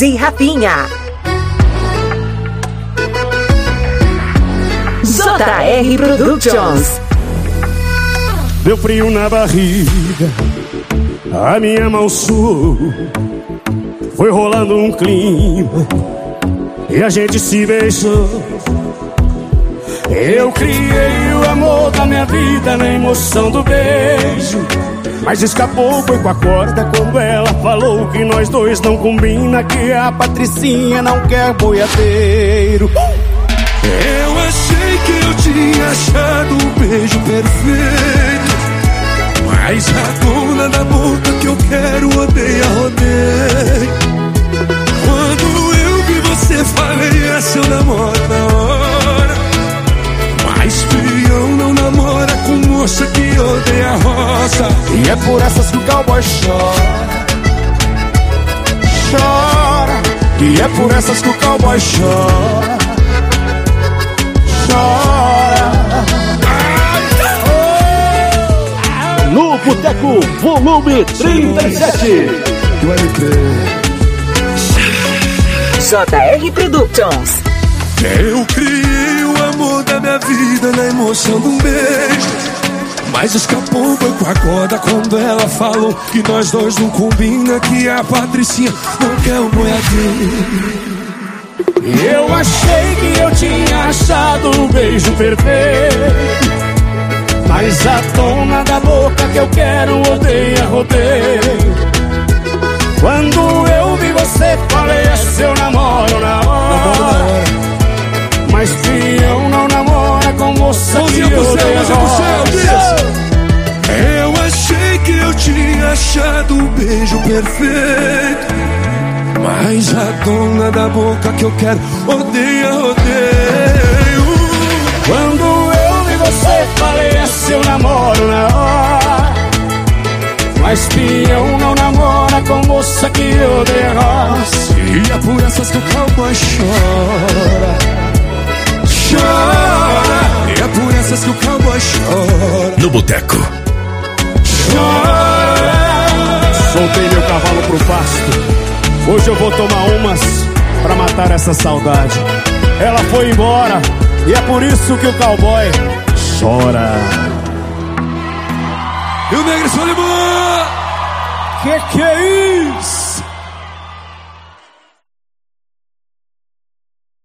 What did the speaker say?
e Rafinha. JR Productions. Deu frio na barriga, a minha mão suou. Foi rolando um clima e a gente se beijou. Eu criei o amor da minha vida na emoção do beijo, mas escapou, foi com a corda quando ela falou que nós dois não combina, que a Patricinha não quer boiadeiro. Eu achei que eu tinha achado o beijo perfeito, mas a dona da boca que eu quero odeia, rodeio. Quando eu vi você, falei, essa eu namoro na hora. Mas fião não namora com moça que odeia a roça. E é por essas que o cowboy chora, chora. E é por essas que o cowboy chora, chora. No Boteco, volume 37. JR Productions. Eu criei o amor da minha vida na emoção de um beijo, mas escapou, foi com a corda quando ela falou que nós dois não combina, que a Patricinha não quer um boiadeiro. Eu achei que eu tinha achado o beijo perfeito, mas a dona da boca que eu quero odeia, rodeio. Quando eu vi você, falei, é seu namoro na hora. Mas fião não namora com moça que odeia a roça. Eu achei que eu tinha achado o beijo perfeito, mas a dona da boca que eu quero odeia, rodeio. Quando eu vi você, falei, é seu namoro na hora. Mas peão não namora com moça que odeia a roça. E é por essas que o cowboy chora, chora. E é por essas que o cowboy chora. No Boteco. Chora. Soltei meu cavalo pro pasto, hoje eu vou tomar umas pra matar essa saudade. Ela foi embora e é por isso que o cowboy chora. E o Negro Solimão? Que é isso?